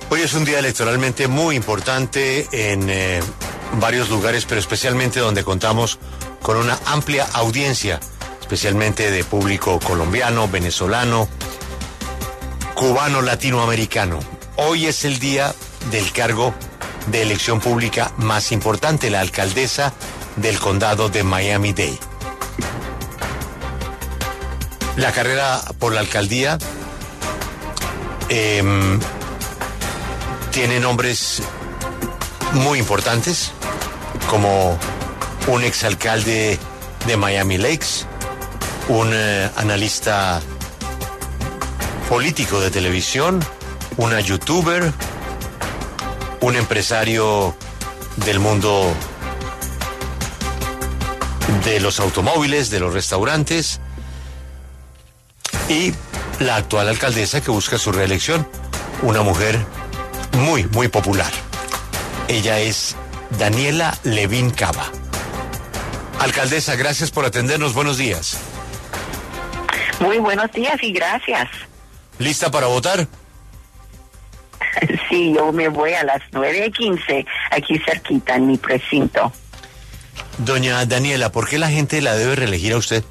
Hoy es un día electoralmente muy importante en varios lugares, pero especialmente donde contamos con una amplia audiencia, especialmente de público colombiano, venezolano, cubano, latinoamericano. Hoy es el día del cargo de elección pública más importante, la alcaldesa del condado de Miami-Dade. La carrera por la alcaldía tiene nombres muy importantes, como un exalcalde de Miami Lakes, un analista político de televisión, una youtuber, un empresario del mundo de los automóviles, de los restaurantes, y la actual alcaldesa que busca su reelección, una mujer muy, muy popular. Ella es Daniela Levin Cava. Alcaldesa, gracias por atendernos. Buenos días. Muy buenos días y gracias. ¿Lista para votar? Sí, yo me voy a las 9:15, aquí cerquita, en mi precinto. Doña Daniela, ¿por qué la gente la debe reelegir a usted?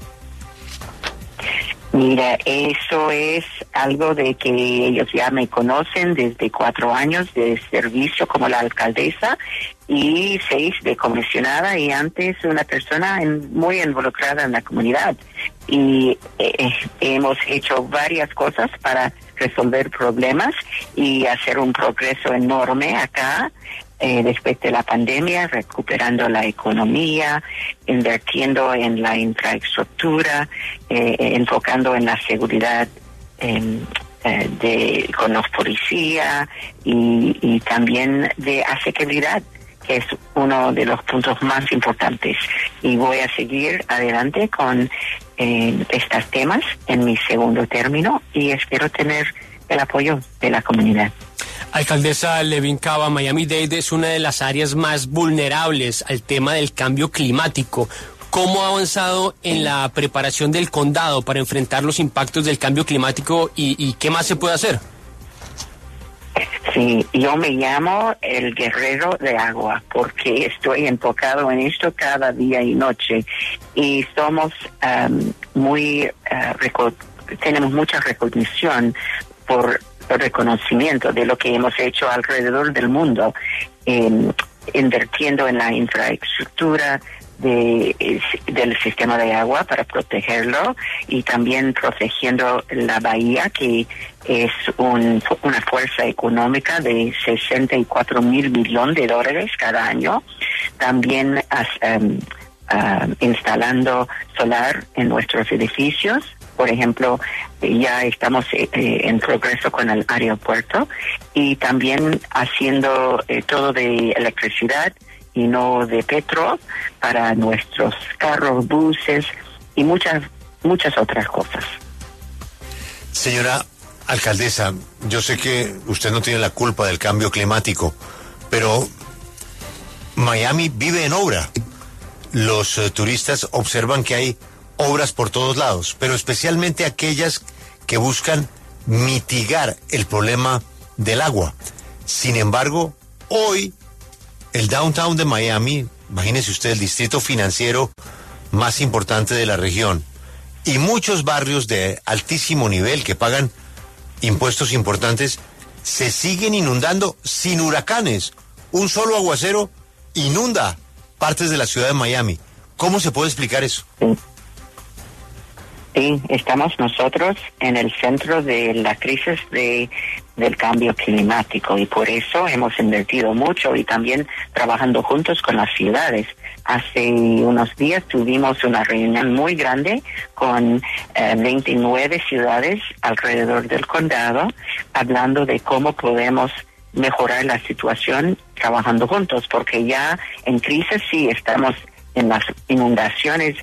Mira, eso es algo de que ellos ya me conocen desde 4 años de servicio como la alcaldesa y 6 de comisionada, y antes una persona muy involucrada en la comunidad. Y hemos hecho varias cosas para resolver problemas y hacer un progreso enorme acá. Después de la pandemia, recuperando la economía, invirtiendo en la infraestructura, enfocando en la seguridad con los policías y también de asequibilidad, que es uno de los puntos más importantes. Y voy a seguir adelante con estos temas en mi segundo término y espero tener el apoyo de la comunidad. Alcaldesa Levin Cava, Miami-Dade es una de las áreas más vulnerables al tema del cambio climático. ¿Cómo ha avanzado en la preparación del condado para enfrentar los impactos del cambio climático y qué más se puede hacer? Sí, yo me llamo el guerrero de agua porque estoy enfocado en esto cada día y noche y somos tenemos mucha recognición por reconocimiento de lo que hemos hecho alrededor del mundo, invirtiendo en la infraestructura del sistema de agua para protegerlo y también protegiendo la bahía, que es una fuerza económica de $64 mil millones cada año. También instalando solar en nuestros edificios. Por ejemplo, ya estamos en progreso con el aeropuerto y también haciendo todo de electricidad y no de petróleo para nuestros carros, buses y muchas otras cosas. Señora alcaldesa, yo sé que usted no tiene la culpa del cambio climático, pero Miami vive en obra. Los turistas observan que hay obras por todos lados, pero especialmente aquellas que buscan mitigar el problema del agua. Sin embargo, hoy el downtown de Miami, imagínese usted, el distrito financiero más importante de la región, y muchos barrios de altísimo nivel que pagan impuestos importantes, se siguen inundando sin huracanes. Un solo aguacero inunda partes de la ciudad de Miami. ¿Cómo se puede explicar eso? Sí, estamos nosotros en el centro de la crisis del cambio climático y por eso hemos invertido mucho y también trabajando juntos con las ciudades. Hace unos días tuvimos una reunión muy grande con 29 ciudades alrededor del condado, hablando de cómo podemos mejorar la situación trabajando juntos, porque ya en crisis sí estamos en las inundaciones,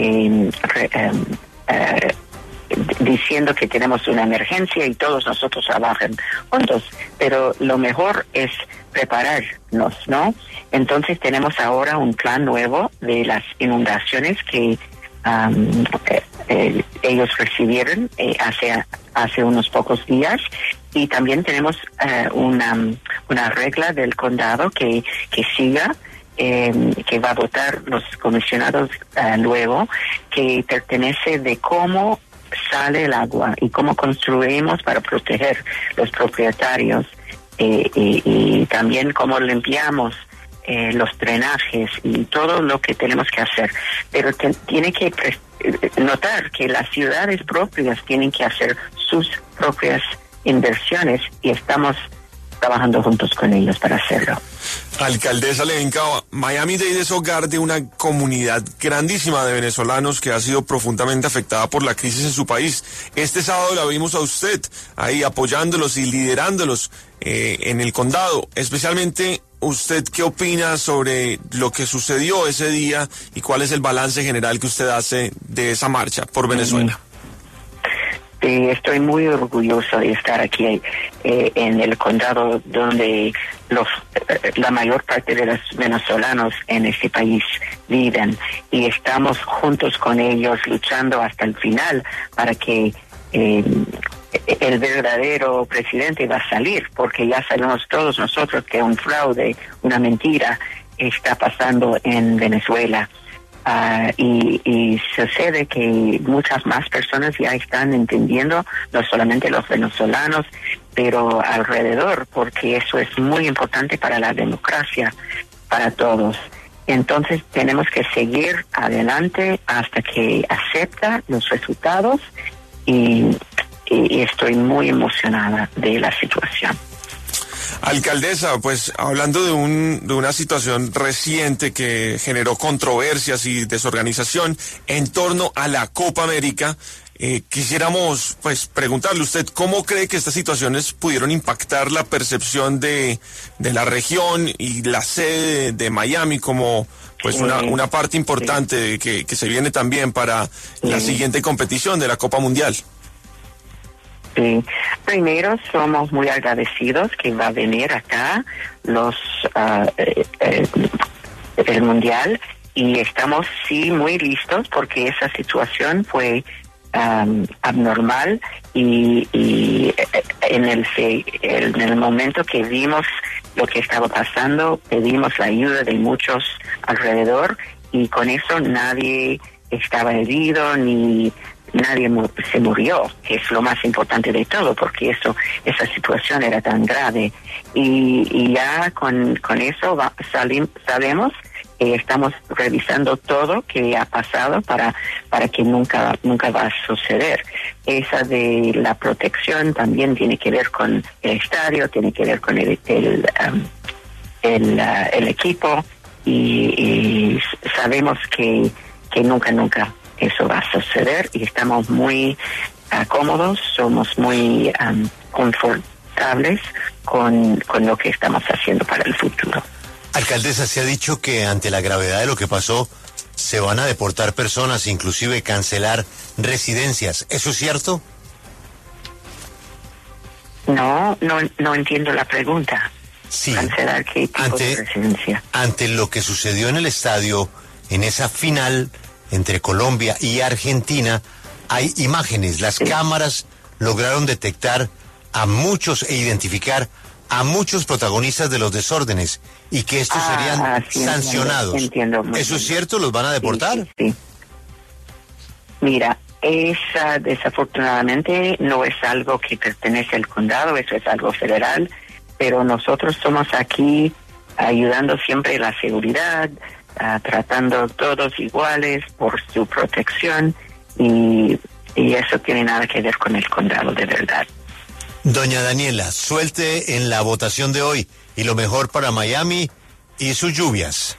diciendo que tenemos una emergencia y todos nosotros trabajan juntos, pero lo mejor es prepararnos, ¿no? Entonces tenemos ahora un plan nuevo de las inundaciones que ellos recibieron hace unos pocos días. Y también tenemos una regla del condado que siga, que va a votar los comisionados luego, que pertenece de cómo sale el agua y cómo construimos para proteger los propietarios, y también cómo limpiamos los drenajes y todo lo que tenemos que hacer. Pero tiene que notar que las ciudades propias tienen que hacer sus propias inversiones y estamos trabajando juntos con ellos para hacerlo. Alcaldesa Levincaba, Miami-Dade es hogar de una comunidad grandísima de venezolanos que ha sido profundamente afectada por la crisis en su país. Este sábado la vimos a usted ahí apoyándolos y liderándolos en el condado. Especialmente, ¿usted qué opina sobre lo que sucedió ese día y cuál es el balance general que usted hace de esa marcha por Venezuela? Estoy muy orgulloso de estar aquí en el condado donde la mayor parte de los venezolanos en este país viven, y estamos juntos con ellos luchando hasta el final para que el verdadero presidente va a salir, porque ya sabemos todos nosotros que un fraude, una mentira está pasando en Venezuela. Y sucede que muchas más personas ya están entendiendo, no solamente los venezolanos, pero alrededor, porque eso es muy importante para la democracia, para todos. Entonces tenemos que seguir adelante hasta que acepta los resultados, y estoy muy emocionada de la situación. Alcaldesa, pues hablando de una situación reciente que generó controversias y desorganización en torno a la Copa América, quisiéramos pues preguntarle usted cómo cree que estas situaciones pudieron impactar la percepción de la región y la sede de Miami como pues una parte importante que se viene también para la siguiente competición de la Copa Mundial. Sí. Primero, somos muy agradecidos que va a venir acá el Mundial, y estamos muy listos porque esa situación fue abnormal, y en el momento que vimos lo que estaba pasando, pedimos la ayuda de muchos alrededor, y con eso nadie estaba herido ni nadie se murió, que es lo más importante de todo, porque esa situación era tan grave. Y ya con eso sabemos que estamos revisando todo que ha pasado para que nunca va a suceder. Esa de la protección también tiene que ver con el estadio, tiene que ver con el equipo, y sabemos que nunca eso va a suceder, y estamos muy cómodos, somos muy confortables con lo que estamos haciendo para el futuro. Alcaldesa, se ha dicho que ante la gravedad de lo que pasó se van a deportar personas, inclusive cancelar residencias. ¿Eso es cierto? No entiendo la pregunta. Sí. ¿Cancelar qué tipo de residencia? Ante lo que sucedió en el estadio, en esa final entre Colombia y Argentina, hay imágenes. Las cámaras lograron detectar a muchos e identificar a muchos protagonistas de los desórdenes, y que estos serían sancionados. Entiendo ¿Eso es cierto? ¿Los van a deportar? Sí. Mira, esa desafortunadamente no es algo que pertenece al condado, eso es algo federal, pero nosotros somos aquí ayudando siempre la seguridad, tratando todos iguales por su protección, y eso tiene nada que ver con el condado de verdad. Doña Daniela, suelte en la votación de hoy, y lo mejor para Miami y sus lluvias.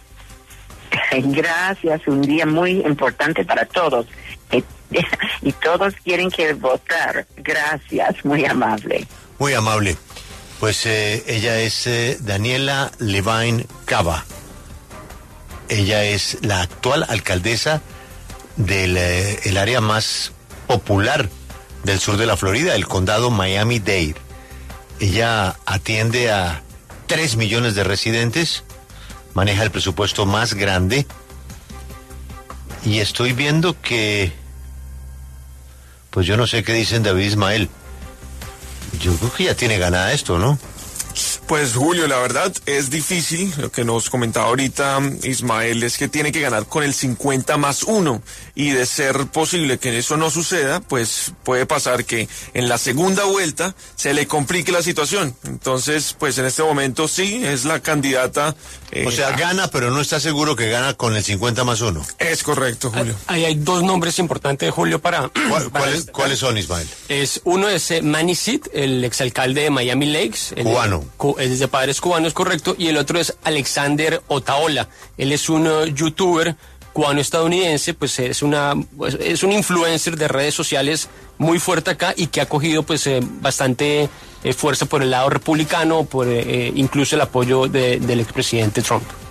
Gracias, un día muy importante para todos, y todos quieren que votar. Gracias, muy amable. Muy amable. Pues ella es Daniela Levine Cava. Ella es la actual alcaldesa del el área más popular del sur de la Florida, el condado Miami-Dade. Ella atiende a 3 millones de residentes, maneja el presupuesto más grande, Y estoy viendo que, pues yo no sé qué dicen David Ismael. Yo creo que ya tiene ganada esto, ¿no? Pues Julio, la verdad es difícil. Lo que nos comentaba ahorita Ismael es que tiene que ganar con el 50+1, y de ser posible que eso no suceda, pues puede pasar que en la segunda vuelta se le complique la situación. Entonces, pues en este momento sí, es la candidata. O sea, gana, pero no está seguro que gana con el 50+1. Es correcto, Julio. Ahí hay dos nombres importantes, Julio, para... ¿Cuáles son, Ismael? Uno es Manny Sid, el exalcalde de Miami Lakes. Cubano. Es de padres cubanos, correcto. Y el otro es Alexander Otaola. Él es un youtuber cubano-estadounidense, pues es un influencer de redes sociales muy fuerte acá y que ha cogido pues bastante fuerza por el lado republicano, por incluso el apoyo del expresidente Trump.